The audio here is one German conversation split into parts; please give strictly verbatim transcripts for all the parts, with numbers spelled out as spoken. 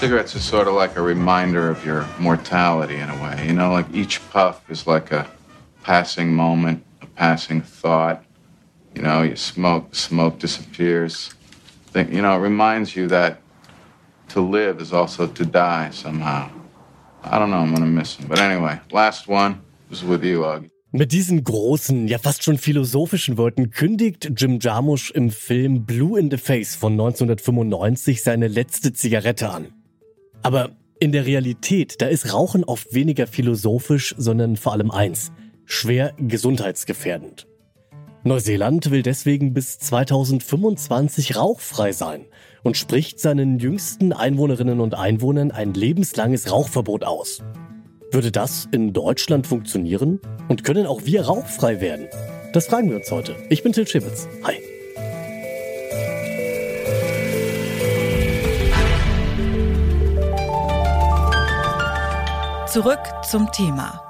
Cigarettes are sort of like a reminder of your mortality in a way. You know, like each puff is like a passing moment, a passing thought. You know, you smoke, smoke disappears. Think, you know, it reminds you that to live is also to die somehow. I don't know, I'm gonna miss him. But anyway, last one is with you, Augie. Mit diesen großen, ja fast schon philosophischen Worten kündigt Jim Jarmusch im Film Blue in the Face von neunzehnhundertfünfundneunzig seine letzte Zigarette an. Aber in der Realität, da ist Rauchen oft weniger philosophisch, sondern vor allem eins: schwer gesundheitsgefährdend. Neuseeland will deswegen bis zweitausendfünfundzwanzig rauchfrei sein und spricht seinen jüngsten Einwohnerinnen und Einwohnern ein lebenslanges Rauchverbot aus. Würde das in Deutschland funktionieren? Und können auch wir rauchfrei werden? Das fragen wir uns heute. Ich bin Till Schibitz. Hi. Zurück zum Thema.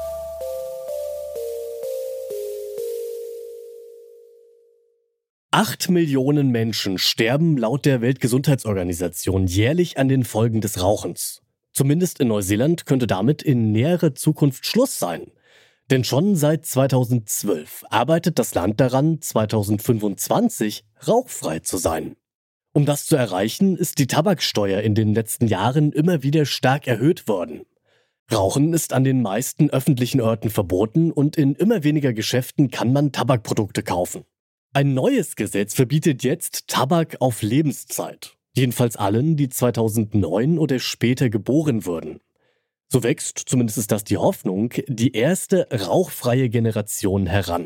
Acht Millionen Menschen sterben laut der Weltgesundheitsorganisation jährlich an den Folgen des Rauchens. Zumindest in Neuseeland könnte damit in näherer Zukunft Schluss sein. Denn schon seit zweitausendzwölf arbeitet das Land daran, zweitausendfünfundzwanzig rauchfrei zu sein. Um das zu erreichen, ist die Tabaksteuer in den letzten Jahren immer wieder stark erhöht worden. Rauchen ist an den meisten öffentlichen Orten verboten und in immer weniger Geschäften kann man Tabakprodukte kaufen. Ein neues Gesetz verbietet jetzt Tabak auf Lebenszeit. Jedenfalls allen, die zweitausendneun oder später geboren wurden. So wächst, zumindest ist das die Hoffnung, die erste rauchfreie Generation heran.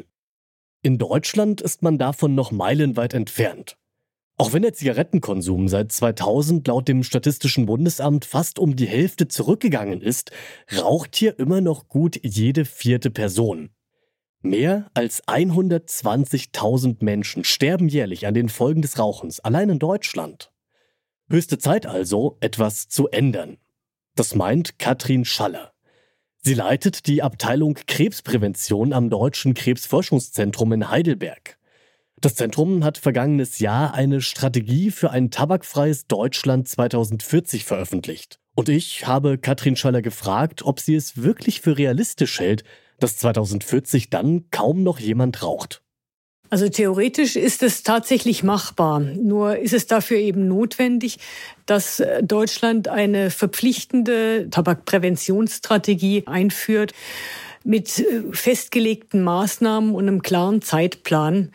In Deutschland ist man davon noch meilenweit entfernt. Auch wenn der Zigarettenkonsum seit zweitausend laut dem Statistischen Bundesamt fast um die Hälfte zurückgegangen ist, raucht hier immer noch gut jede vierte Person. Mehr als hundertzwanzigtausend Menschen sterben jährlich an den Folgen des Rauchens, allein in Deutschland. Höchste Zeit also, etwas zu ändern. Das meint Katrin Schaller. Sie leitet die Abteilung Krebsprävention am Deutschen Krebsforschungszentrum in Heidelberg. Das Zentrum hat vergangenes Jahr eine Strategie für ein tabakfreies Deutschland zweitausendvierzig veröffentlicht. Und ich habe Katrin Schaller gefragt, ob sie es wirklich für realistisch hält, dass zweitausendvierzig dann kaum noch jemand raucht. Also theoretisch ist es tatsächlich machbar. Nur ist es dafür eben notwendig, dass Deutschland eine verpflichtende Tabakpräventionsstrategie einführt mit festgelegten Maßnahmen und einem klaren Zeitplan.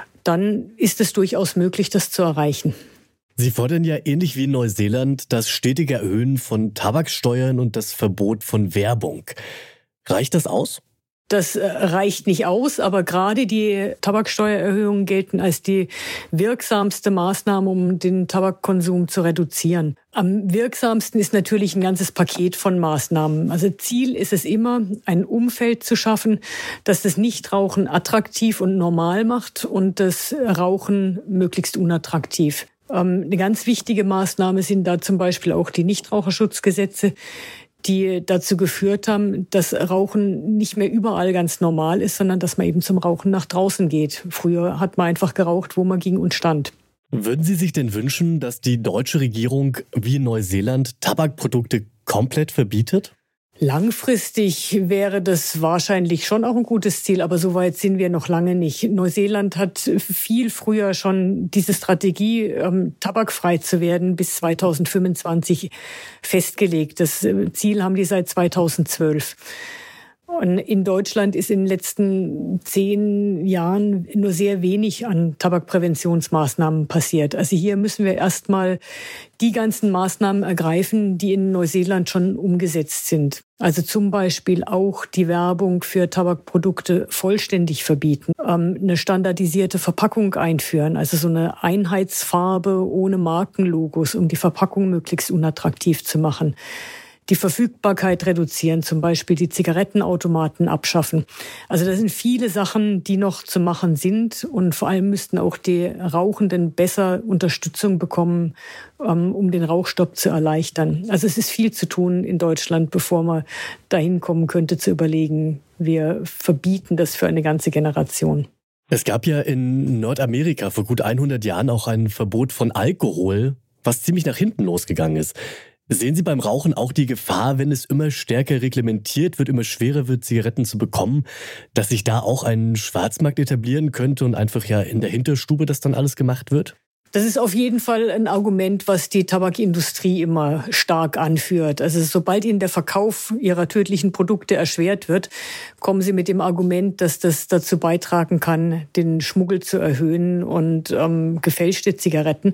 Dann ist es durchaus möglich, das zu erreichen. Sie fordern ja ähnlich wie in Neuseeland das stetige Erhöhen von Tabaksteuern und das Verbot von Werbung. Reicht das aus? Das reicht nicht aus, aber gerade die Tabaksteuererhöhungen gelten als die wirksamste Maßnahme, um den Tabakkonsum zu reduzieren. Am wirksamsten ist natürlich ein ganzes Paket von Maßnahmen. Also Ziel ist es immer, ein Umfeld zu schaffen, das das Nichtrauchen attraktiv und normal macht und das Rauchen möglichst unattraktiv. Eine ganz wichtige Maßnahme sind da zum Beispiel auch die Nichtraucherschutzgesetze, die dazu geführt haben, dass Rauchen nicht mehr überall ganz normal ist, sondern dass man eben zum Rauchen nach draußen geht. Früher hat man einfach geraucht, wo man ging und stand. Würden Sie sich denn wünschen, dass die deutsche Regierung wie in Neuseeland Tabakprodukte komplett verbietet? Langfristig wäre das wahrscheinlich schon auch ein gutes Ziel, aber so weit sind wir noch lange nicht. Neuseeland hat viel früher schon diese Strategie, ähm, tabakfrei zu werden, bis zweitausendfünfundzwanzig festgelegt. Das Ziel haben die seit zweitausendzwölf. Und in Deutschland ist in den letzten zehn Jahren nur sehr wenig an Tabakpräventionsmaßnahmen passiert. Also hier müssen wir erstmal die ganzen Maßnahmen ergreifen, die in Neuseeland schon umgesetzt sind. Also zum Beispiel auch die Werbung für Tabakprodukte vollständig verbieten, ähm, eine standardisierte Verpackung einführen, also so eine Einheitsfarbe ohne Markenlogos, um die Verpackung möglichst unattraktiv zu machen. Die Verfügbarkeit reduzieren, zum Beispiel die Zigarettenautomaten abschaffen. Also das sind viele Sachen, die noch zu machen sind und vor allem müssten auch die Rauchenden besser Unterstützung bekommen, um den Rauchstopp zu erleichtern. Also es ist viel zu tun in Deutschland, bevor man dahin kommen könnte zu überlegen, wir verbieten das für eine ganze Generation. Es gab ja in Nordamerika vor gut hundert Jahren auch ein Verbot von Alkohol, was ziemlich nach hinten losgegangen ist. Sehen Sie beim Rauchen auch die Gefahr, wenn es immer stärker reglementiert wird, immer schwerer wird, Zigaretten zu bekommen, dass sich da auch ein Schwarzmarkt etablieren könnte und einfach ja in der Hinterstube das dann alles gemacht wird? Das ist auf jeden Fall ein Argument, was die Tabakindustrie immer stark anführt. Also sobald ihnen der Verkauf ihrer tödlichen Produkte erschwert wird, kommen sie mit dem Argument, dass das dazu beitragen kann, den Schmuggel zu erhöhen und ähm, gefälschte Zigaretten.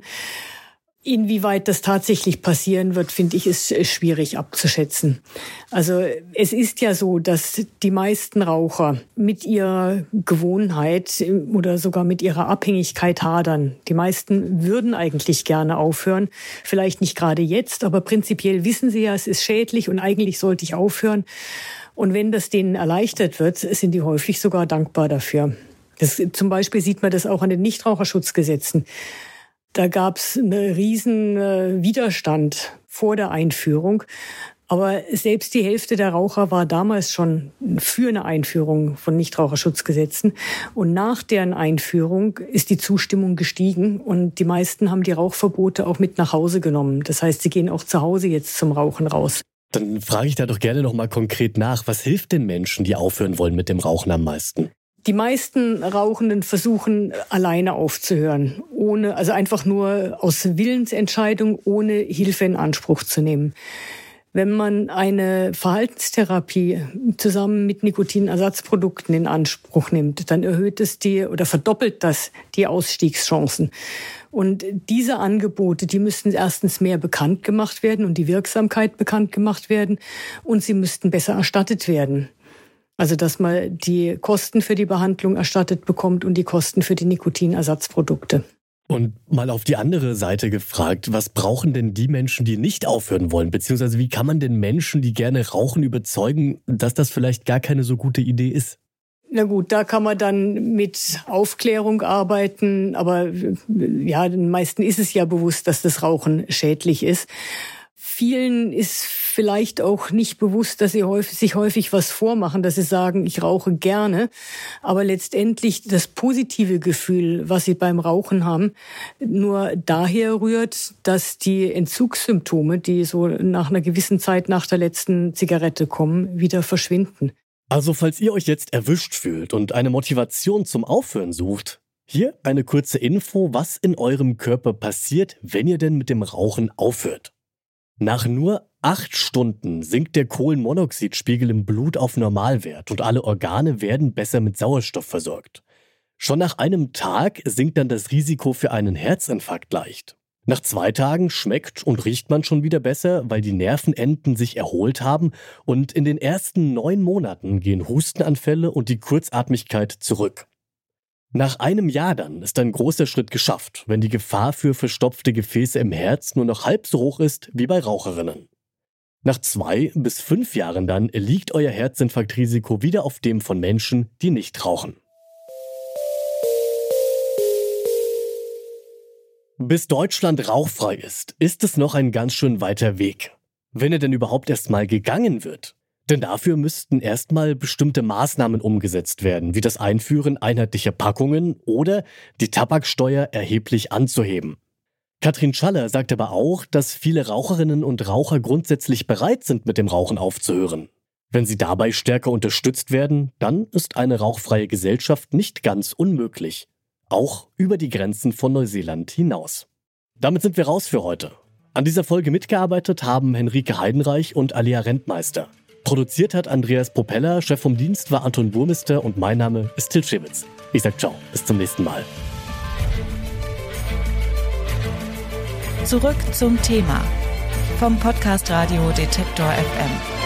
Inwieweit das tatsächlich passieren wird, finde ich, ist schwierig abzuschätzen. Also es ist ja so, dass die meisten Raucher mit ihrer Gewohnheit oder sogar mit ihrer Abhängigkeit hadern. Die meisten würden eigentlich gerne aufhören, vielleicht nicht gerade jetzt, aber prinzipiell wissen sie ja, es ist schädlich und eigentlich sollte ich aufhören. Und wenn das denen erleichtert wird, sind die häufig sogar dankbar dafür. Das, zum Beispiel sieht man das auch an den Nichtraucherschutzgesetzen. Da gab es einen riesen Widerstand vor der Einführung. Aber selbst die Hälfte der Raucher war damals schon für eine Einführung von Nichtraucherschutzgesetzen. Und nach deren Einführung ist die Zustimmung gestiegen. Und die meisten haben die Rauchverbote auch mit nach Hause genommen. Das heißt, sie gehen auch zu Hause jetzt zum Rauchen raus. Dann frage ich da doch gerne noch mal konkret nach. Was hilft den Menschen, die aufhören wollen mit dem Rauchen am meisten? Die meisten Rauchenden versuchen, alleine aufzuhören, ohne, also einfach nur aus Willensentscheidung, ohne Hilfe in Anspruch zu nehmen. Wenn man eine Verhaltenstherapie zusammen mit Nikotinersatzprodukten in Anspruch nimmt, dann erhöht es die oder verdoppelt das die Ausstiegschancen. Und diese Angebote, die müssten erstens mehr bekannt gemacht werden und die Wirksamkeit bekannt gemacht werden und sie müssten besser erstattet werden. Also, dass man die Kosten für die Behandlung erstattet bekommt und die Kosten für die Nikotinersatzprodukte. Und mal auf die andere Seite gefragt, was brauchen denn die Menschen, die nicht aufhören wollen? Beziehungsweise wie kann man denn Menschen, die gerne rauchen, überzeugen, dass das vielleicht gar keine so gute Idee ist? Na gut, da kann man dann mit Aufklärung arbeiten. Aber ja, den meisten ist es ja bewusst, dass das Rauchen schädlich ist. Vielen ist vielleicht auch nicht bewusst, dass sie häufig, sich häufig was vormachen, dass sie sagen, ich rauche gerne. Aber letztendlich das positive Gefühl, was sie beim Rauchen haben, nur daher rührt, dass die Entzugssymptome, die so nach einer gewissen Zeit nach der letzten Zigarette kommen, wieder verschwinden. Also falls ihr euch jetzt erwischt fühlt und eine Motivation zum Aufhören sucht, hier eine kurze Info, was in eurem Körper passiert, wenn ihr denn mit dem Rauchen aufhört. Nach nur acht Stunden sinkt der Kohlenmonoxidspiegel im Blut auf Normalwert und alle Organe werden besser mit Sauerstoff versorgt. Schon nach einem Tag sinkt dann das Risiko für einen Herzinfarkt leicht. Nach zwei Tagen schmeckt und riecht man schon wieder besser, weil die Nervenenden sich erholt haben und in den ersten neun Monaten gehen Hustenanfälle und die Kurzatmigkeit zurück. Nach einem Jahr dann ist ein großer Schritt geschafft, wenn die Gefahr für verstopfte Gefäße im Herz nur noch halb so hoch ist wie bei Raucherinnen. Nach zwei bis fünf Jahren dann liegt euer Herzinfarktrisiko wieder auf dem von Menschen, die nicht rauchen. Bis Deutschland rauchfrei ist, ist es noch ein ganz schön weiter Weg. Wenn er denn überhaupt erst mal gegangen wird. Denn dafür müssten erstmal bestimmte Maßnahmen umgesetzt werden, wie das Einführen einheitlicher Packungen oder die Tabaksteuer erheblich anzuheben. Katrin Schaller sagt aber auch, dass viele Raucherinnen und Raucher grundsätzlich bereit sind, mit dem Rauchen aufzuhören. Wenn sie dabei stärker unterstützt werden, dann ist eine rauchfreie Gesellschaft nicht ganz unmöglich. Auch über die Grenzen von Neuseeland hinaus. Damit sind wir raus für heute. An dieser Folge mitgearbeitet haben Henrike Heidenreich und Alia Rentmeister. Produziert hat Andreas Propeller, Chef vom Dienst war Anton Burmester und mein Name ist Till Schewitz. Ich sag ciao, bis zum nächsten Mal. Zurück zum Thema vom Podcast Radio Detektor F M.